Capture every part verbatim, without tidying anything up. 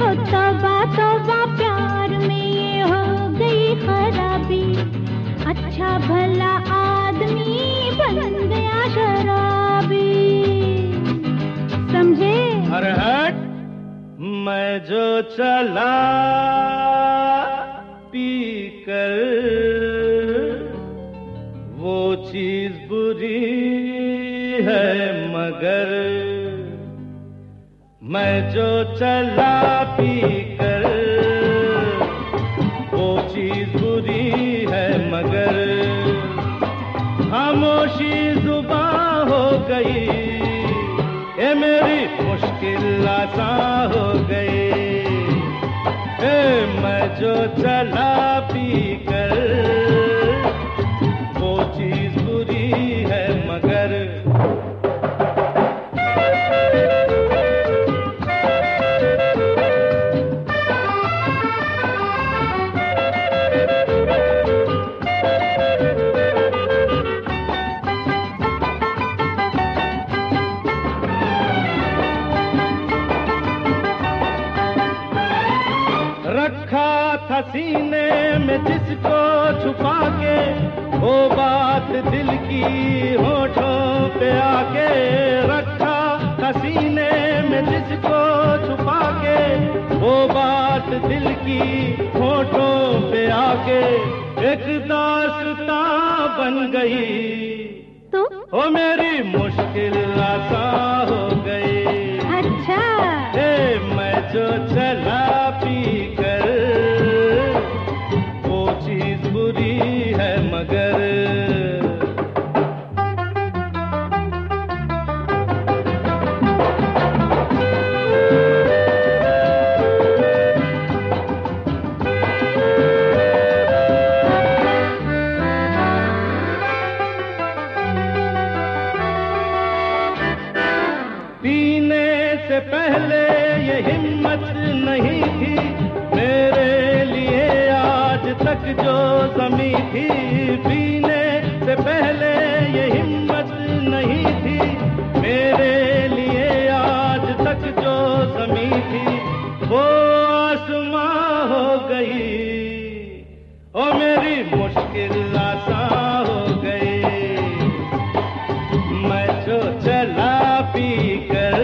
तौबा तौबा प्यार में ये हो गई खराबी। अच्छा भला आदमी बन गया शराबी। समझे? अरे हट, मैं जो चला पी कर वो चीज बुरी है मगर, मैं जो चला पी कर वो चीज बुरी है मगर, खामोशी जुबान हो गई ये मेरी मुश्किल आसान हो गई। ए मैं जो चला पी कर वो चीज बुरी है मगर। रखा था सीने में जिसको छुपा के, वो बात दिल की होठों पे आके। रखा था सीने में जिसको छुपा के, वो बात दिल की होठों पे आके एक दास्तां बन गई। तो ओ मेरी मुश्किल आसान हो गई। अच्छा ए मैं जो चला पी कर वो चीज बुरी है मगर। पीने से पहले ये हिम्मत नहीं थी मेरे लिए आज तक जो जमी थी। पीने से पहले ये हिम्मत नहीं थी मेरे लिए आज तक जो जमी थी, वो आसमां हो गई। ओ मेरी मुश्किल आसान हो गई। मैं जो चला पी कर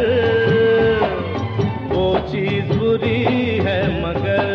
वो चीज बुरी है मगर।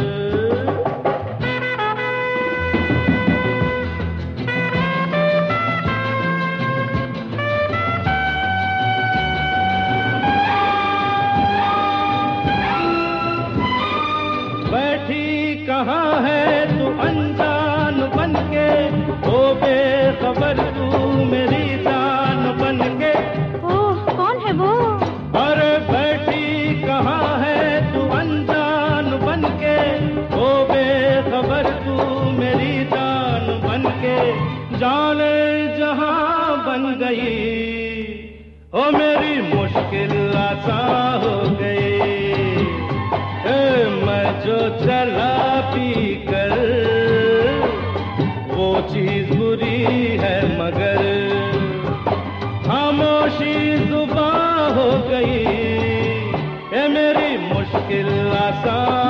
बैठी कहाँ है तू अनजान बन के, ओ बेखबर तू मेरी जान बन के। ओह कौन है वो? अरे बैठी कहाँ है तू अनजान बन के, ओ बेखबर तू मेरी जान बन के। जाने जहां बन गई ओ मेरी मुश्किल आसान हो गई। ए मैं जो चला पी कर वो चीज बुरी है मगर, खामोशी जुबान हो गई ये मेरी मुश्किल आसान